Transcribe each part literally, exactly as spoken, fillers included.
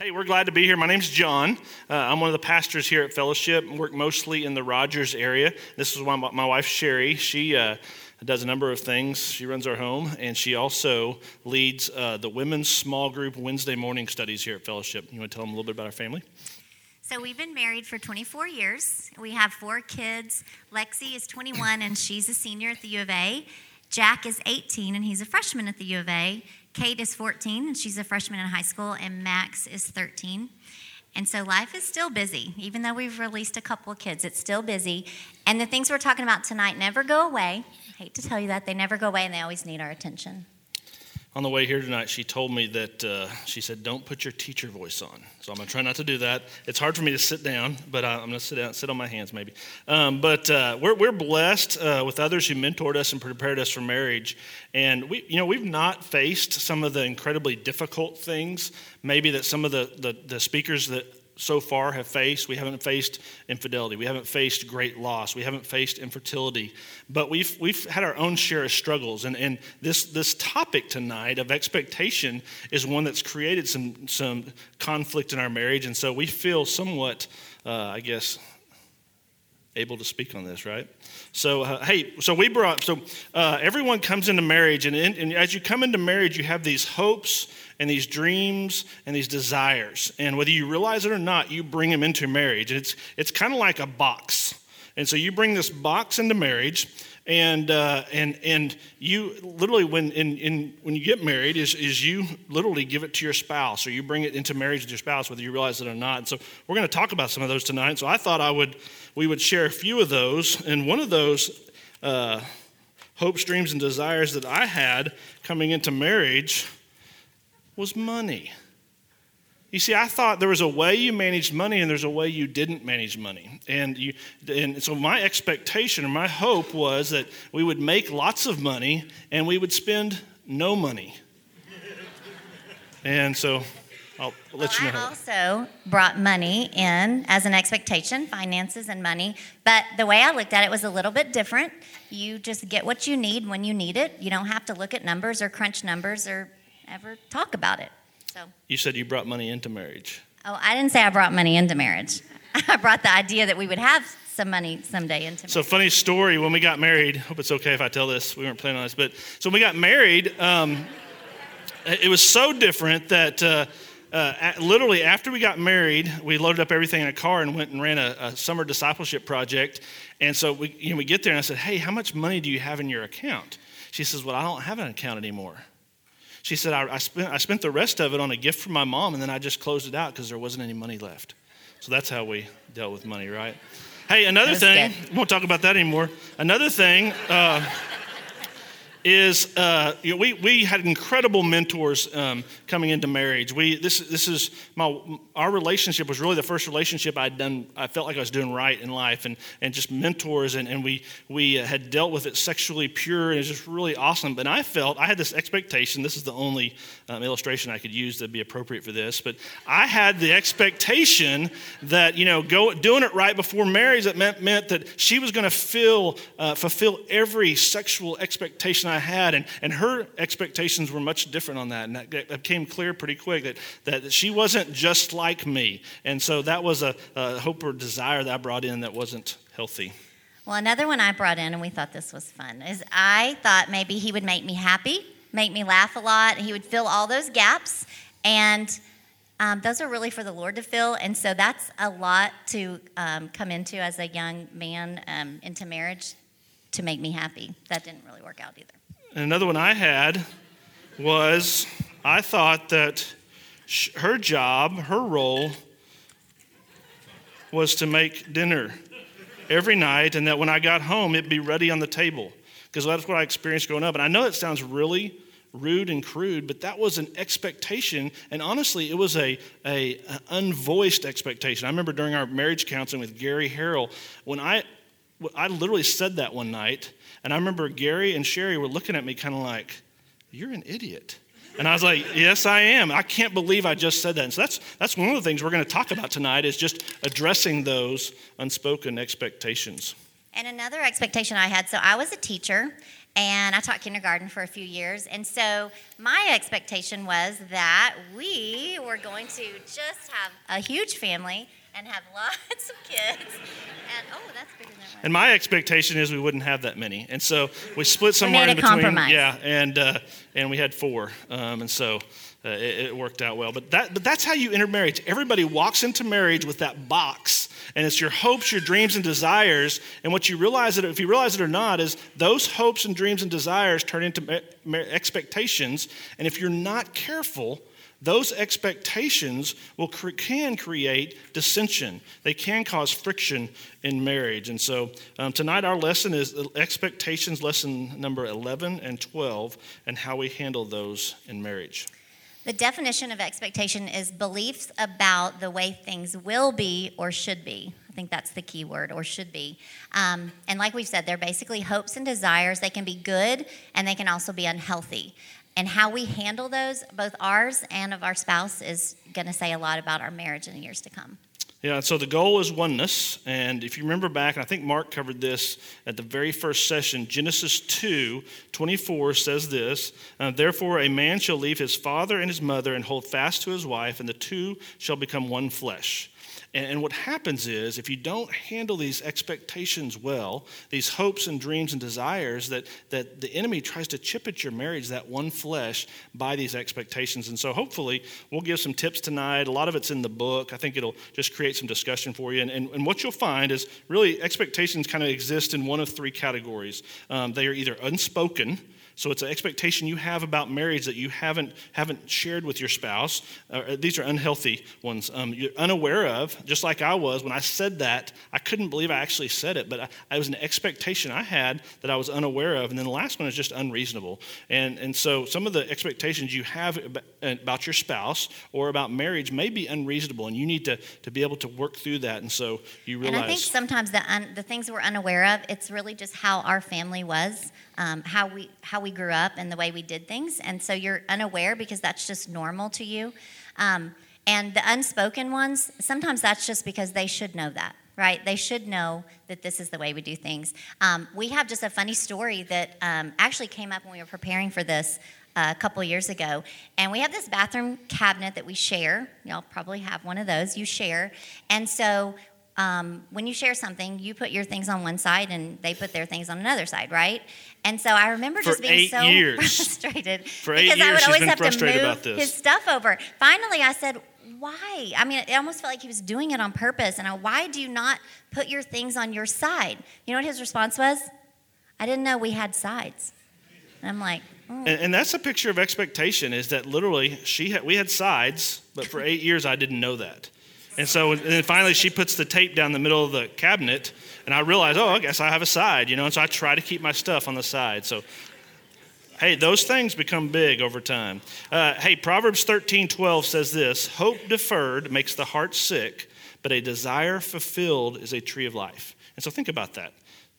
Hey, we're glad to be here. My name's John. Uh, I'm one of the pastors here at Fellowship. I work mostly in the Rogers area. This is why my, my wife, Sherry, she uh, does a number of things. She runs our home, and she also leads uh, the women's small group Wednesday morning studies here at Fellowship. You want to tell them a little bit about our family? So we've been married for twenty-four years. We have four kids. Lexi is twenty-one, and she's a senior at the U of A. Jack is eighteen, and he's a freshman at the U of A. Kate is fourteen, and she's a freshman in high school, and Max is thirteen. And so life is still busy. Even though we've released a couple of kids, it's still busy. And the things we're talking about tonight never go away. I hate to tell you that. They never go away, and they always need our attention. On the way here tonight, she told me that, uh, she said, don't put your teacher voice on. So I'm going to try not to do that. It's hard for me to sit down, but I, I'm going to sit down, sit on my hands maybe. Um, but uh, we're, we're blessed uh, with others who mentored us and prepared us for marriage. And we, you know, we've not faced some of the incredibly difficult things, maybe that some of the, the, the speakers that so far have faced. We haven't faced infidelity. We haven't faced great loss. We haven't faced infertility. But we've we've had our own share of struggles. And, and this this topic tonight of expectation is one that's created some some conflict in our marriage. And so we feel somewhat, uh, I guess, able to speak on this, right? So, uh, hey, so we brought, so uh, everyone comes into marriage, and, in, and as you come into marriage, you have these hopes and these dreams and these desires. And whether you realize it or not, you bring them into marriage. It's it's kind of like a box. And so you bring this box into marriage, and uh, and and you literally, when in, in when you get married, is is you literally give it to your spouse, or you bring it into marriage with your spouse, whether you realize it or not. And so we're going to talk about some of those tonight. So I thought I would we would share a few of those, and one of those uh, hopes, dreams, and desires that I had coming into marriage was money. You see, I thought there was a way you managed money and there's a way you didn't manage money. And you, and so my expectation or my hope was that we would make lots of money and we would spend no money. And so I'll let well, you know. I also brought money in as an expectation, finances and money. But the way I looked at it was a little bit different. You just get what you need when you need it. You don't have to look at numbers or crunch numbers or ever talk about it. So you said you brought money into marriage. Oh, I didn't say I brought money into marriage. I brought the idea that we would have some money someday into marriage. So funny story, when we got married, hope it's okay if I tell this, we weren't planning on this, but so when we got married, um, it was so different that uh, uh, literally after we got married, we loaded up everything in a car and went and ran a, a summer discipleship project. And so we, you know, we get there and I said, hey, how much money do you have in your account? She says, well, I don't have an account anymore. She said, I, I, spent, I spent the rest of it on a gift from my mom, and then I just closed it out because there wasn't any money left. So that's how we dealt with money, right? Hey, another thing, good. We won't talk about that anymore. Another thing uh, is uh, you know, we we had incredible mentors um, coming into marriage. We this this is my our relationship was really the first relationship I'd done. I felt like I was doing right in life, and and just mentors, and, and we we had dealt with it sexually pure, and it was just really awesome. But I felt I had this expectation. This is the only um, illustration I could use that'd be appropriate for this. But I had the expectation that you know go doing it right before marriage that meant meant that she was going to fill uh, fulfill every sexual expectation I had, and, and her expectations were much different on that, and that, that became clear pretty quick that, that she wasn't just like me, and so that was a, a hope or desire that I brought in that wasn't healthy. Well, another one I brought in, and we thought this was fun, is I thought maybe he would make me happy, make me laugh a lot, he would fill all those gaps, and um, those are really for the Lord to fill, and so that's a lot to um, come into as a young man um, into marriage to make me happy. That didn't really work out either. And another one I had was I thought that sh- her job, her role, was to make dinner every night, and that when I got home, it'd be ready on the table. Because that's what I experienced growing up. And I know it sounds really rude and crude, but that was an expectation, and honestly, it was a, a, a unvoiced expectation. I remember during our marriage counseling with Gary Harrell, when I I literally said that one night, and I remember Gary and Sherry were looking at me kind of like, you're an idiot. And I was like, yes, I am. I can't believe I just said that. And so that's that's one of the things we're going to talk about tonight is just addressing those unspoken expectations. And another expectation I had, so I was a teacher, and I taught kindergarten for a few years. And so my expectation was that we were going to just have a huge family and have lots of kids. And, oh, that's bigger than it was. And my expectation is we wouldn't have that many. And so we split somewhere made in a between. compromise. Yeah, and uh, and we had four. Um, and so uh, it, it worked out well. But that but that's how you enter marriage. Everybody walks into marriage with that box. And it's your hopes, your dreams, and desires. And what you realize, that if you realize it or not, is those hopes and dreams and desires turn into ma- ma- expectations. And if you're not careful, those expectations will cre- can create dissension. They can cause friction in marriage. And so um, tonight our lesson is expectations, lesson number eleven and twelve, and how we handle those in marriage. The definition of expectation is beliefs about the way things will be or should be. I think that's the key word, or should be. Um, and like we've said, they're basically hopes and desires. They can be good, and they can also be unhealthy. And how we handle those, both ours and of our spouse, is going to say a lot about our marriage in the years to come. Yeah, so the goal is oneness. And if you remember back, and I think Mark covered this at the very first session, Genesis two twenty-four says this, uh, therefore a man shall leave his father and his mother and hold fast to his wife, and the two shall become one flesh. And, and what happens is, if you don't handle these expectations well, these hopes and dreams and desires, that, that the enemy tries to chip at your marriage, that one flesh, by these expectations. And so hopefully we'll give some tips tonight. A lot of it's in the book. I think it'll just create some discussion for you. And, and, and what you'll find is really expectations kind of exist in one of three categories. Um, they are either unspoken. So it's an expectation you have about marriage that you haven't haven't shared with your spouse. Uh, these are unhealthy ones. Um, you're unaware of, just like I was. When I said that, I couldn't believe I actually said it, but I, it was an expectation I had that I was unaware of. And then the last one is just unreasonable. And, and so some of the expectations you have about your spouse or about marriage may be unreasonable, and you need to, to be able to work through that. And so you realize. And I think sometimes the, un, the things we're unaware of, it's really just how our family was. Um, how we how we grew up and the way we did things, and so you're unaware because that's just normal to you. Um, and the unspoken ones, sometimes that's just because they should know that, right? They should know that this is the way we do things. Um, we have just a funny story that um, actually came up when we were preparing for this uh, a couple years ago, and we have this bathroom cabinet that we share. Y'all probably have one of those. You share, and so. Um, when you share something, you put your things on one side and they put their things on another side, right? And so I remember For just being eight so years. frustrated For eight because years, I would she's always been have to frustrated move about this. his stuff over. Finally, I said, why? I mean, it almost felt like he was doing it on purpose. And I, why do you not put your things on your side? You know what his response was? I didn't know we had sides. And I'm like, mm. and, and that's a picture of expectation, is that literally she had, we had sides, but for eight years I didn't know that. And so and then finally she puts the tape down the middle of the cabinet, and I realize, oh, I guess I have a side, you know, and so I try to keep my stuff on the side. So, hey, those things become big over time. Uh, hey, Proverbs thirteen twelve says this, hope deferred makes the heart sick, but a desire fulfilled is a tree of life. And so think about that.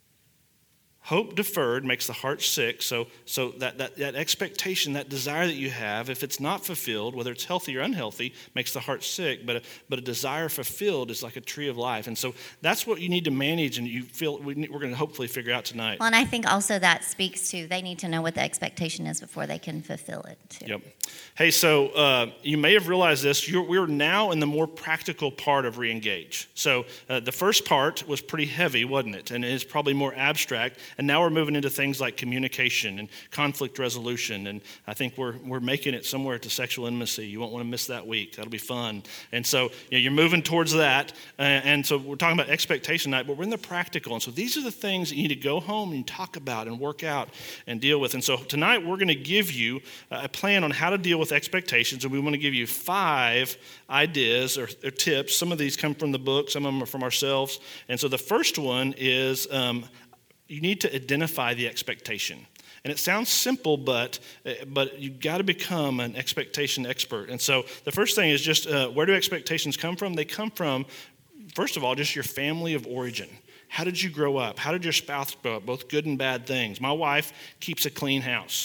Hope deferred makes the heart sick. So, so that, that, that expectation, that desire that you have, if it's not fulfilled, whether it's healthy or unhealthy, makes the heart sick. But a, but a desire fulfilled is like a tree of life. And so that's what you need to manage, and you feel we need, we're going to hopefully figure out tonight. Well, and I think also that speaks to they need to know what the expectation is before they can fulfill it, too. Yep. Hey, so uh, you may have realized this. You're, we're now in the more practical part of Reengage. So uh, the first part was pretty heavy, wasn't it? And it's probably more abstract. And now we're moving into things like communication and conflict resolution. And I think we're we're making it somewhere to sexual intimacy. You won't want to miss that week. That'll be fun. And so you know, you're moving towards that. Uh, and so we're talking about expectation night, but we're in the practical. And so these are the things that you need to go home and talk about and work out and deal with. And so tonight we're going to give you a plan on how to deal with expectations. And we want to give you five ideas or, or tips. Some of these come from the book. Some of them are from ourselves. And so the first one is um, you need to identify the expectation. And it sounds simple, but but you've got to become an expectation expert. And so the first thing is just uh, where do expectations come from? They come from, first of all, just your family of origin. How did you grow up? How did your spouse grow up? Both good and bad things. My wife keeps a clean house.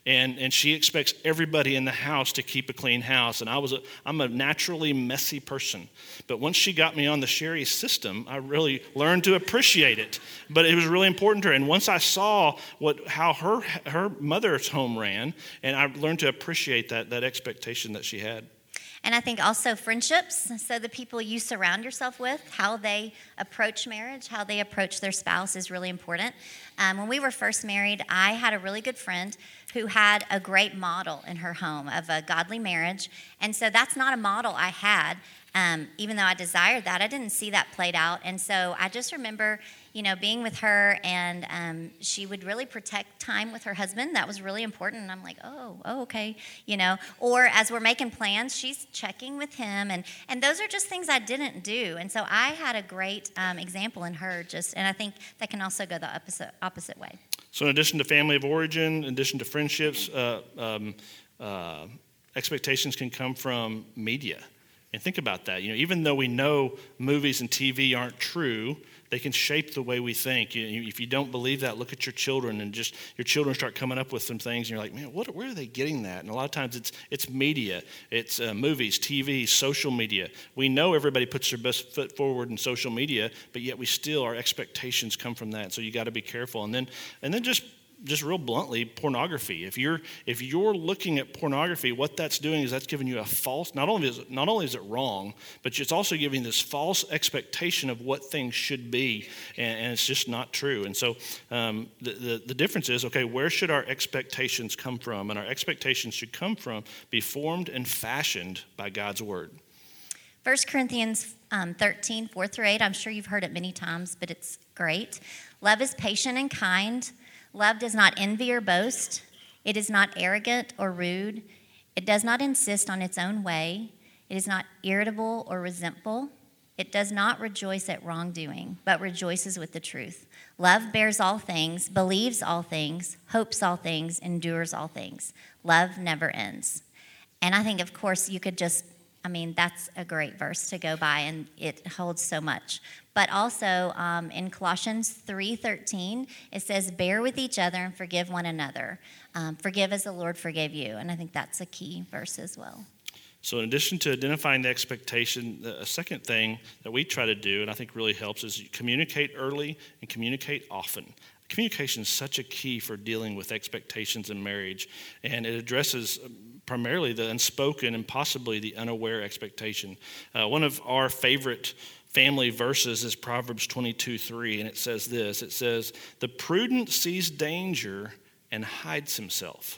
and, and she expects everybody in the house to keep a clean house. And I was a, I'm a naturally messy person. But once she got me on the Sherry system, I really learned to appreciate it. But it was really important to her. And once I saw what how her her mother's home ran, and I learned to appreciate that that expectation that she had. And I think also friendships, so the people you surround yourself with, how they approach marriage, how they approach their spouse is really important. Um, when we were first married, I had a really good friend who had a great model in her home of a godly marriage. And so that's not a model I had. Um, even though I desired that, I didn't see that played out. And so I just remember, you know, being with her, and um, she would really protect time with her husband. That was really important. And I'm like, oh, oh, okay, you know. Or as we're making plans, she's checking with him. And, and those are just things I didn't do. And so I had a great um, example in her, just, and I think that can also go the opposite, opposite way. So in addition to family of origin, in addition to friendships, uh, um, uh, expectations can come from media. And think about that. You know, even though we know movies and T V aren't true, they can shape the way we think. You, you, if you don't believe that, look at your children, and just your children start coming up with some things, and you're like, man, what, where are they getting that? And a lot of times it's it's media, it's uh, movies, T V, social media. We know everybody puts their best foot forward in social media, but yet we still, our expectations come from that. So you got to be careful. And then and then just. Just real bluntly, pornography. If you're if you're looking at pornography, what that's doing is that's giving you a false. Not only is it, not only is it wrong, but it's also giving this false expectation of what things should be, and, and it's just not true. And so um, the, the the difference is, okay, where should our expectations come from? And our expectations should come from, be formed and fashioned by God's word. First Corinthians um, thirteen, four through eight. I'm sure you've heard it many times, but it's great. Love is patient and kind. Love does not envy or boast. It is not arrogant or rude. It does not insist on its own way. It is not irritable or resentful. It does not rejoice at wrongdoing, but rejoices with the truth. Love bears all things, believes all things, hopes all things, endures all things. Love never ends. And I think, of course, you could just, I mean, that's a great verse to go by, and it holds so much. But also um, in Colossians three thirteen, it says, bear with each other and forgive one another. Um, forgive as the Lord forgave you. And I think that's a key verse as well. So in addition to identifying the expectation, a second thing that we try to do, and I think really helps, is communicate early and communicate often. Communication is such a key for dealing with expectations in marriage, and it addresses primarily the unspoken and possibly the unaware expectation. Uh, one of our favorite family verses is Proverbs twenty-two three, and it says this. It says, the prudent sees danger and hides himself,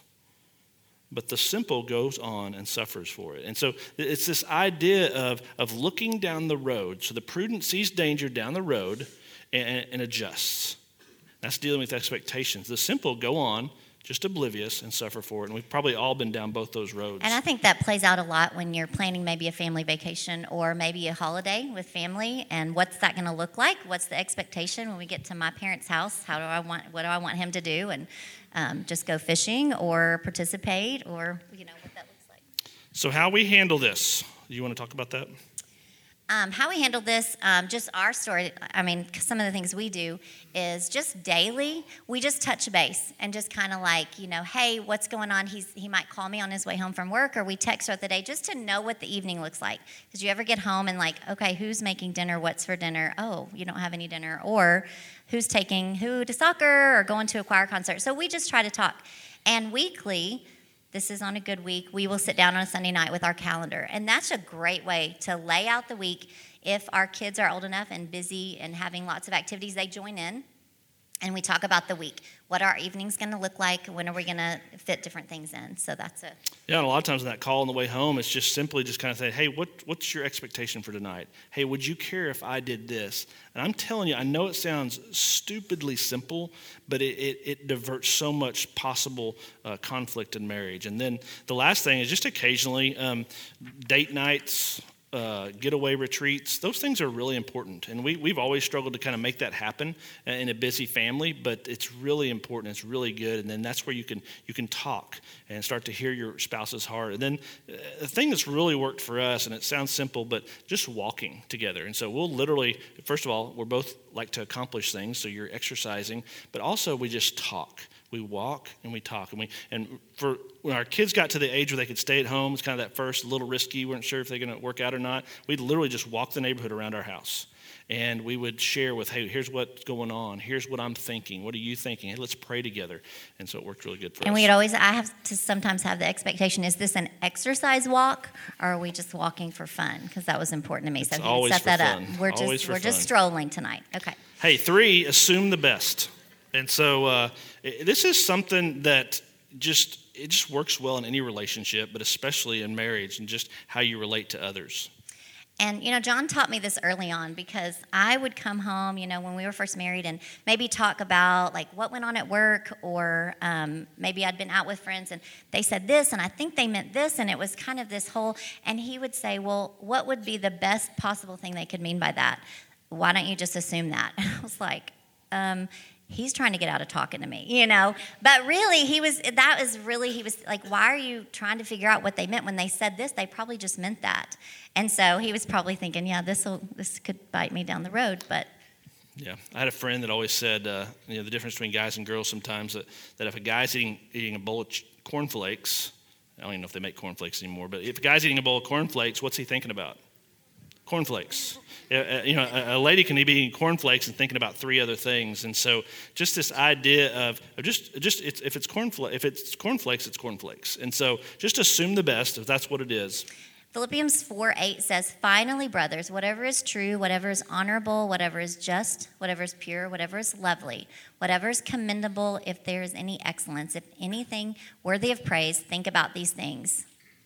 but the simple goes on and suffers for it. And so it's this idea of, of looking down the road. So the prudent sees danger down the road and, and adjusts. That's dealing with expectations. The simple go on, just oblivious, and suffer for it. And we've probably all been down both those roads. And I think that plays out a lot when you're planning maybe a family vacation or maybe a holiday with family. And what's that going to look like? What's the expectation when we get to my parents' house? How do I want? What do I want him to do? And um, just go fishing or participate, or you know what that looks like. So how we handle this? Do you want to talk about that? Um, how we handle this, um, just our story, I mean, some of the things we do is just daily, we just touch base and just kind of like, you know, hey, what's going on? He's He might call me on his way home from work, or we text throughout the day just to know what the evening looks like. Because you ever get home and like, okay, who's making dinner? What's for dinner? Oh, you don't have any dinner. Or who's taking who to soccer or going to a choir concert. So we just try to talk. And weekly, this is on a good week, we will sit down on a Sunday night with our calendar. And that's a great way to lay out the week. If our kids are old enough and busy and having lots of activities, they join in. And we talk about the week. What are our evenings going to look like? When are we going to fit different things in? So that's it. Yeah, and a lot of times in that call on the way home, it's just simply just kind of saying, hey, what, what's your expectation for tonight? Hey, would you care if I did this? And I'm telling you, I know it sounds stupidly simple, but it, it, it diverts so much possible uh, conflict in marriage. And then the last thing is just occasionally um, date nights, Uh, getaway retreats, those things are really important. And we, we've always struggled to kind of make that happen in a busy family, but it's really important. It's really good. And then that's where you can you can talk and start to hear your spouse's heart. And then uh, the thing that's really worked for us, and it sounds simple, but just walking together. And so we'll literally, first of all, we're both like to accomplish things, so you're exercising, but also we just talk. We walk and we talk. And we and for when our kids got to the age where they could stay at home, it's kind of that first, a little risky, we weren't sure if they're going to work out or not. We'd literally just walk the neighborhood around our house. And we would share with, hey, here's what's going on. Here's what I'm thinking. What are you thinking? Hey, let's pray together. And so it worked really good for and us. And we'd always, I have to sometimes have the expectation, is this an exercise walk or are we just walking for fun? Because that was important to me. It's so always set for that fun. up. We're Always just for we're fun. just strolling tonight. Okay. Hey, three, assume the best. And so uh, this is something that just, it just works well in any relationship, but especially in marriage and just how you relate to others. And, you know, John taught me this early on because I would come home, you know, when we were first married and maybe talk about, like, what went on at work or um, maybe I'd been out with friends and they said this and I think they meant this and it was kind of this whole, and he would say, well, what would be the best possible thing they could mean by that? Why don't you just assume that? And I was like, um, he's trying to get out of talking to me, you know. But really, he was, that was really, he was like, why are you trying to figure out what they meant? When they said this, they probably just meant that. And so he was probably thinking, yeah, this will this could bite me down the road. But yeah, I had a friend that always said, uh, you know, the difference between guys and girls sometimes, that, that if a guy's eating, eating a bowl of ch- cornflakes, I don't even know if they make cornflakes anymore, but if a guy's eating a bowl of cornflakes, what's he thinking about? Cornflakes. Uh, you know, a, a lady can be eating cornflakes and thinking about three other things, and so just this idea of, of just just it's, if it's cornflakes, if it's cornflakes, it's cornflakes, and so just assume the best if that's what it is. Philippians four eight says, finally, brothers, whatever is true, whatever is honorable, whatever is just, whatever is pure, whatever is lovely, whatever is commendable, if there is any excellence, if anything worthy of praise, think about these things.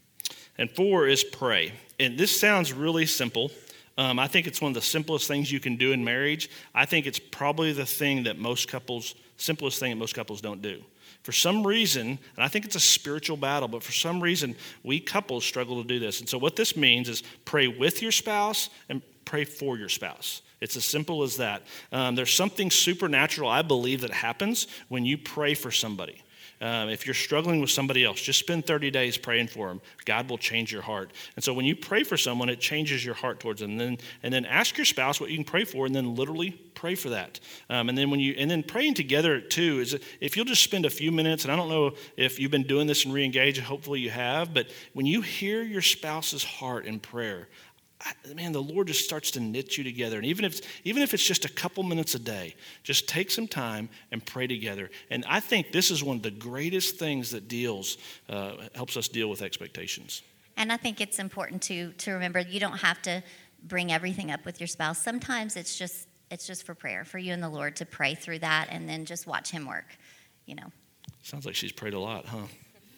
And four is pray. And this sounds really simple. Um, I think it's one of the simplest things you can do in marriage. I think it's probably the thing that most couples, simplest thing that most couples don't do. For some reason, and I think it's a spiritual battle, but for some reason, we couples struggle to do this. And so what this means is pray with your spouse and pray for your spouse. It's as simple as that. Um, there's something supernatural, I believe, that happens when you pray for somebody. Um, if you're struggling with somebody else, just spend thirty days praying for them. God will change your heart. And so when you pray for someone, it changes your heart towards them. And then, and then ask your spouse what you can pray for, and then literally pray for that. Um, and then when you and then praying together too is if you'll just spend a few minutes. And I don't know if you've been doing this in Reengage. Hopefully you have. But when you hear your spouse's heart in prayer, I, man, the Lord just starts to knit you together. And even if even if it's just a couple minutes a day, just take some time and pray together. And I think this is one of the greatest things that deals uh, helps us deal with expectations. And I think it's important to to remember you don't have to bring everything up with your spouse. Sometimes it's just it's just for prayer, for you and the Lord to pray through that, and then just watch Him work. You know. Sounds like she's prayed a lot, huh?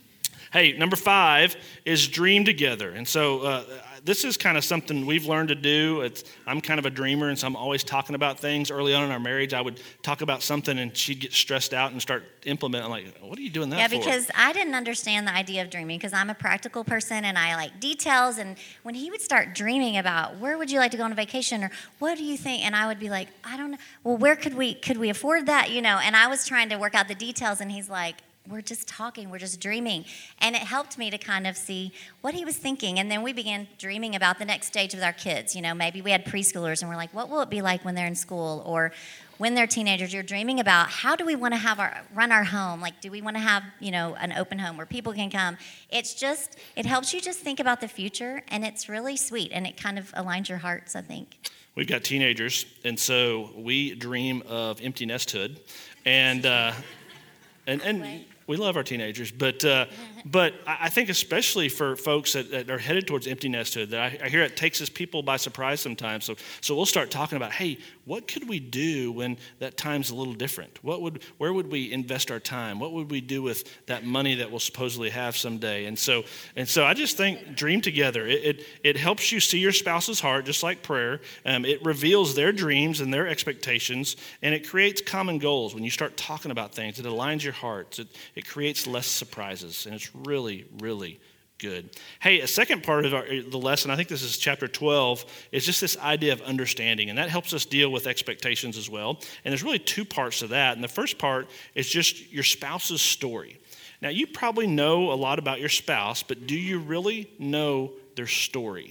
Hey, number five is dream together. And so uh, this is kind of something we've learned to do. It's, I'm kind of a dreamer, and so I'm always talking about things. Early on in our marriage, I would talk about something, and she'd get stressed out and start implementing. I'm like, what are you doing that yeah, for? Yeah, because I didn't understand the idea of dreaming because I'm a practical person, and I like details. And when he would start dreaming about where would you like to go on a vacation or what do you think, and I would be like, I don't know. Well, where could we could we afford that? You know, and I was trying to work out the details, and he's like, we're just talking, we're just dreaming. And it helped me to kind of see what he was thinking. And then we began dreaming about the next stage with our kids. You know, maybe we had preschoolers and we're like, what will it be like when they're in school? Or when they're teenagers, you're dreaming about how do we want to have our run our home? Like, do we want to have, you know, an open home where people can come? It's just, it helps you just think about the future, and it's really sweet, and it kind of aligns your hearts, I think. We've got teenagers, and so we dream of empty nesthood. And, uh, and, and, we love our teenagers, but uh, but I think especially for folks that, that are headed towards empty nesthood, that I, I hear it takes us people by surprise sometimes. So so we'll start talking about, hey, what could we do when that time's a little different? What would where would we invest our time? What would we do with that money that we'll supposedly have someday? And so and so I just think dream together. It it, it helps you see your spouse's heart, just like prayer. Um, it reveals their dreams and their expectations, and it creates common goals. When you start talking about things, it aligns your hearts. It It creates less surprises, and it's really, really good. Hey, a second part of our, the lesson, I think this is chapter twelve, is just this idea of understanding, and that helps us deal with expectations as well. And there's really two parts to that, and the first part is just your spouse's story. Now, you probably know a lot about your spouse, but do you really know their story?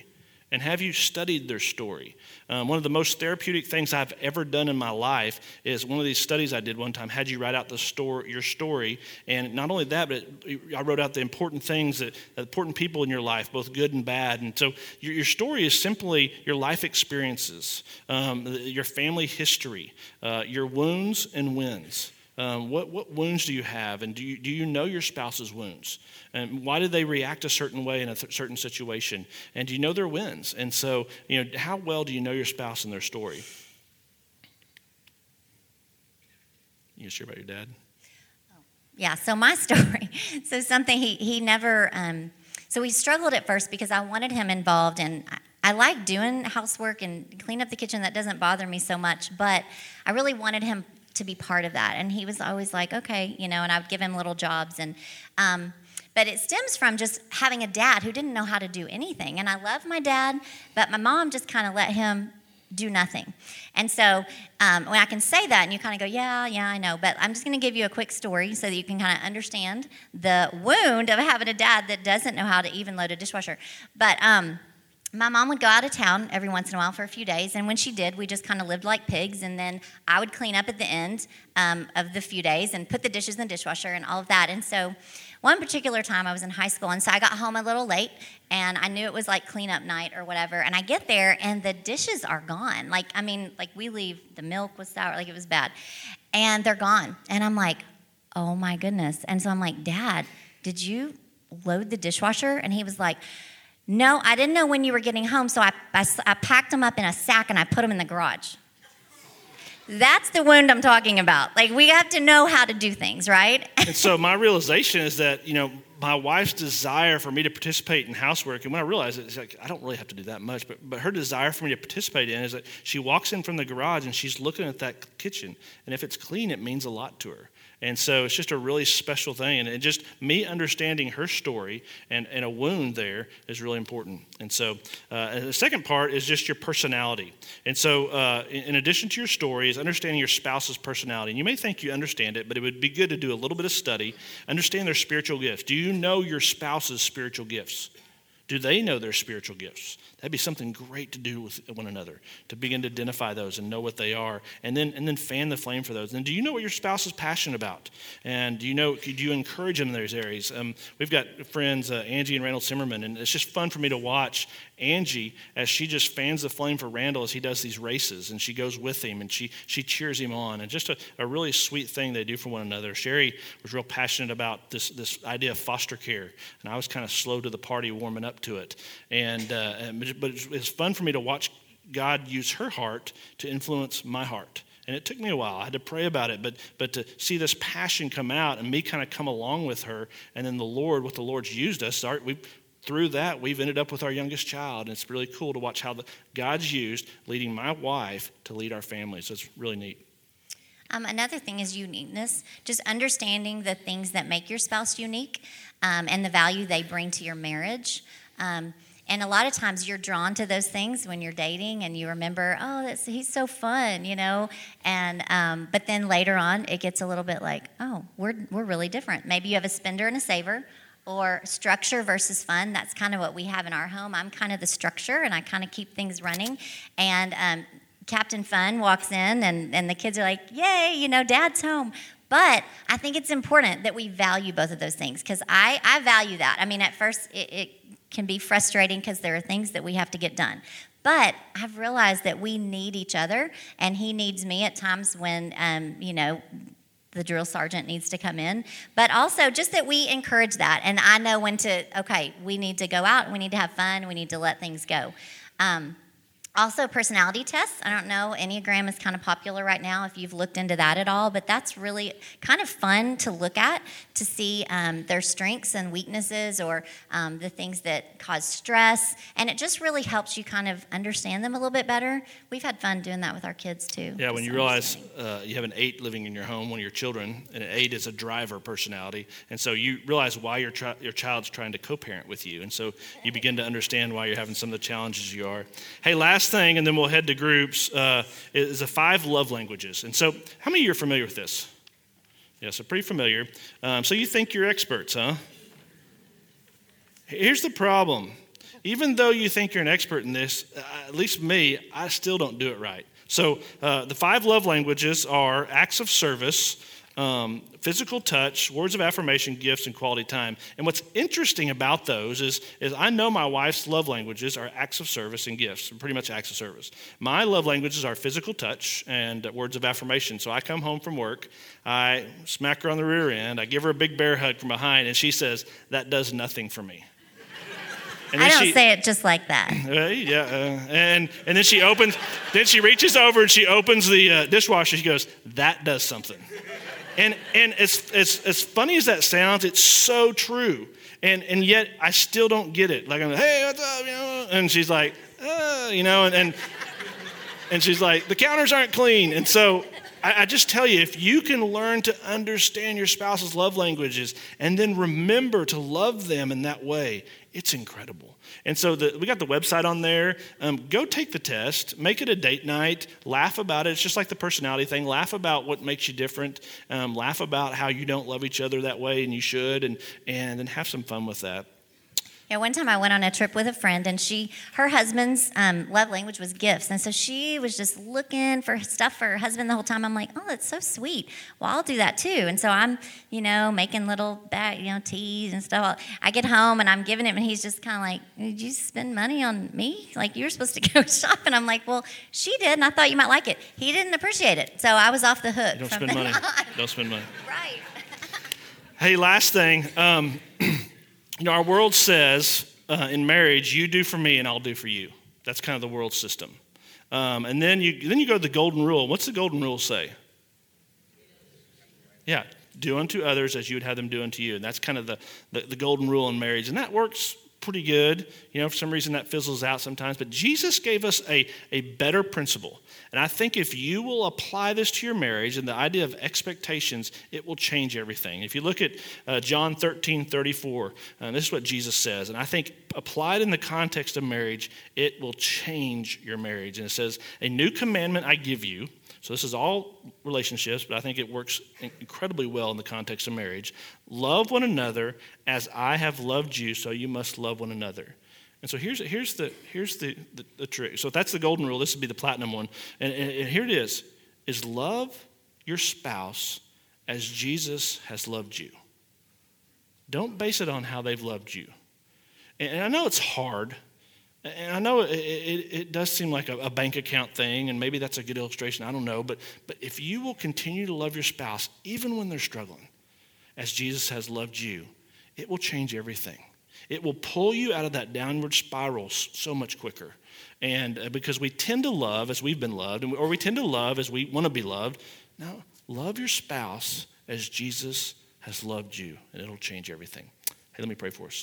And have you studied their story? Um, one of the most therapeutic things I've ever done in my life is one of these studies I did one time, had you write out the story, your story. And not only that, but I wrote out the important things, that the important people in your life, both good and bad. And so your, your story is simply your life experiences, um, your family history, uh, your wounds and wins. Um, what, what wounds do you have? And do you, do you know your spouse's wounds? And why did they react a certain way in a th- certain situation? And do you know their wins? And so, you know, how well do you know your spouse and their story? You can share about your dad? Yeah, so my story. So something he, he never, um, so we struggled at first because I wanted him involved, and I, I like doing housework and clean up the kitchen. That doesn't bother me so much, but I really wanted him to be part of that. And he was always like, okay, you know, and I would give him little jobs. And um, but it stems from just having a dad who didn't know how to do anything. And I love my dad, but my mom just kind of let him do nothing. And so um, when I can say that and you kind of go, yeah, yeah, I know. But I'm just going to give you a quick story so that you can kind of understand the wound of having a dad that doesn't know how to even load a dishwasher. But um, my mom would go out of town every once in a while for a few days, and when she did, we just kind of lived like pigs, and then I would clean up at the end um, of the few days and put the dishes in the dishwasher and all of that. And so one particular time I was in high school, and so I got home a little late, and I knew it was like cleanup night or whatever, and I get there, and the dishes are gone. Like, I mean, like we leave, the milk was sour, like it was bad, and they're gone. And I'm like, oh my goodness. And so I'm like, Dad, did you load the dishwasher? And he was like, no, I didn't know when you were getting home, so I, I, I packed them up in a sack and I put them in the garage. That's the wound I'm talking about. Like, we have to know how to do things, right? And so my realization is that, you know, my wife's desire for me to participate in housework, and when I realized it, it's like, I don't really have to do that much, but, but her desire for me to participate in is that she walks in from the garage and she's looking at that kitchen, and if it's clean, it means a lot to her. And so it's just a really special thing. And it just me understanding her story and, and a wound there is really important. And so uh, and the second part is just your personality. And so uh, in, in addition to your story is understanding your spouse's personality. And you may think you understand it, but it would be good to do a little bit of study. Understand their spiritual gifts. Do you know your spouse's spiritual gifts? Do they know their spiritual gifts? That'd be something great to do with one another, to begin to identify those and know what they are, and then and then fan the flame for those. And do you know what your spouse is passionate about? And do you know, do you encourage them in those areas? Um, we've got friends, uh, Angie and Randall Zimmerman, and it's just fun for me to watch Angie as she just fans the flame for Randall as he does these races, and she goes with him, and she she cheers him on, and just a, a really sweet thing they do for one another. Sherry was real passionate about this this idea of foster care, and I was kind of slow to the party warming up to it. And, uh, and but it's, it's fun for me to watch God use her heart to influence my heart. And it took me a while. I had to pray about it, but but to see this passion come out and me kind of come along with her, and then the Lord, what the Lord's used us, our, we through that we've ended up with our youngest child, and it's really cool to watch how the, God's used leading my wife to lead our family. So it's really neat. Um, another thing is uniqueness, just understanding the things that make your spouse unique um, and the value they bring to your marriage. Um, and a lot of times you're drawn to those things when you're dating, and you remember, oh, that's, he's so fun, you know. And um, but then later on, it gets a little bit like, oh, we're we're really different. Maybe you have a spender and a saver, or structure versus fun. That's kind of what we have in our home. I'm kind of the structure, and I kind of keep things running. And um, Captain Fun walks in, and, and the kids are like, yay, you know, Dad's home. But I think it's important that we value both of those things, because I, I value that. I mean, at first it, it can be frustrating because there are things that we have to get done. But I've realized that we need each other, and he needs me at times when, um, you know, the drill sergeant needs to come in. But also just that we encourage that. And I know when to, okay, we need to go out, we need to have fun, we need to let things go. Um, Also, personality tests. I don't know, Enneagram is kind of popular right now if you've looked into that at all, but that's really kind of fun to look at, to see um, their strengths and weaknesses, or um, the things that cause stress, and it just really helps you kind of understand them a little bit better. We've had fun doing that with our kids too. Yeah, when you realize uh, you have an eight living in your home, one of your children, and an eight is a driver personality, and so you realize why your, tri- your child's trying to co-parent with you, and so you begin to understand why you're having some of the challenges you are. Hey, last thing, and then we'll head to groups, uh, is the five love languages. And so how many of you are familiar with this? Yeah, so pretty familiar. Um, so you think you're experts, huh? Here's the problem. even though you think you're an expert in this, uh, at least me, I still don't do it right. So uh, the five love languages are acts of service, um, physical touch, words of affirmation, gifts, and quality time. And what's interesting about those is, is I know my wife's love languages are acts of service and gifts, pretty much acts of service. My love languages are physical touch and words of affirmation. So I come home from work, I smack her on the rear end, I give her a big bear hug from behind, and she says, "That does nothing for me." And I don't she, say it just like that. Uh, yeah, uh, and and then she opens, then she reaches over and she opens the uh, dishwasher. She goes, "That does something." And and it's it's as funny as that sounds, it's so true. And and yet I still don't get it. Like I'm like, "Hey, what's up?" You know, and she's like, uh, you know, and and and she's like, "The counters aren't clean." And so I, I just tell you, if you can learn to understand your spouse's love languages and then remember to love them in that way, it's incredible. And so the, we got the website on there. Um, go take the test. Make it a date night. Laugh about it. It's just like the personality thing. Laugh about what makes you different. Um, laugh about how you don't love each other that way and you should, and, and then have some fun with that. Yeah, one time I went on a trip with a friend, and she, her husband's um, love language was gifts, and so she was just looking for stuff for her husband the whole time. I'm like, oh, that's so sweet. Well, I'll do that too. And so I'm, you know, making little bag, you know, teas and stuff. I get home and I'm giving him, and he's just kind of like, did you spend money on me? Like you were supposed to go shopping. I'm like, well, she did, and I thought you might like it. He didn't appreciate it, so I was off the hook. You don't from spend then money. on. Don't spend money. Right. Hey, last thing. Um, you know, our world says uh, in marriage, you do for me and I'll do for you. That's kind of the world system. Um, and then you then you go to the golden rule. What's the golden rule say? Yeah, do unto others as you would have them do unto you. And that's kind of the, the, the golden rule in marriage. And that works pretty good. You know, for some reason that fizzles out sometimes. But Jesus gave us a, a better principle. And I think if you will apply this to your marriage and the idea of expectations, it will change everything. If you look at uh, John thirteen thirty-four, uh, this is what Jesus says. And I think applied in the context of marriage, it will change your marriage. And it says, "A new commandment I give you." So this is all relationships, but I think it works incredibly well in the context of marriage. "Love one another as I have loved you, so you must love one another." And so here's here's the here's the, the, the trick. So if that's the golden rule, this would be the platinum one. And, and, and here it is, is love your spouse as Jesus has loved you. Don't base it on how they've loved you. And, and I know it's hard. And I know it, it, it does seem like a, a bank account thing, and maybe that's a good illustration. I don't know. But, but if you will continue to love your spouse, even when they're struggling, as Jesus has loved you, it will change everything. It will pull you out of that downward spiral so much quicker. And uh, because we tend to love as we've been loved, or we tend to love as we want to be loved. No, love your spouse as Jesus has loved you, and it'll change everything. Hey, let me pray for us.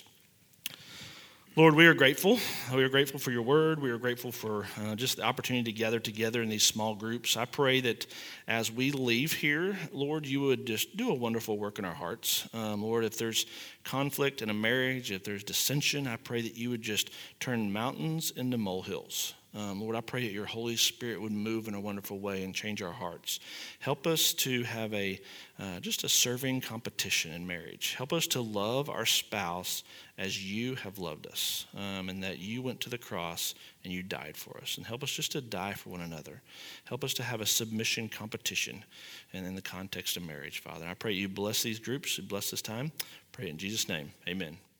Lord, we are grateful. We are grateful for your word. We are grateful for uh, just the opportunity to gather together in these small groups. I pray that as we leave here, Lord, you would just do a wonderful work in our hearts. Um, Lord, if there's conflict in a marriage, if there's dissension, I pray that you would just turn mountains into molehills. Um, Lord, I pray that your Holy Spirit would move in a wonderful way and change our hearts. Help us to have a uh, just a serving competition in marriage. Help us to love our spouse as you have loved us, um, and that you went to the cross and you died for us. And help us just to die for one another. Help us to have a submission competition and in the context of marriage, Father. I pray you bless these groups, bless this time. Pray in Jesus' name, amen.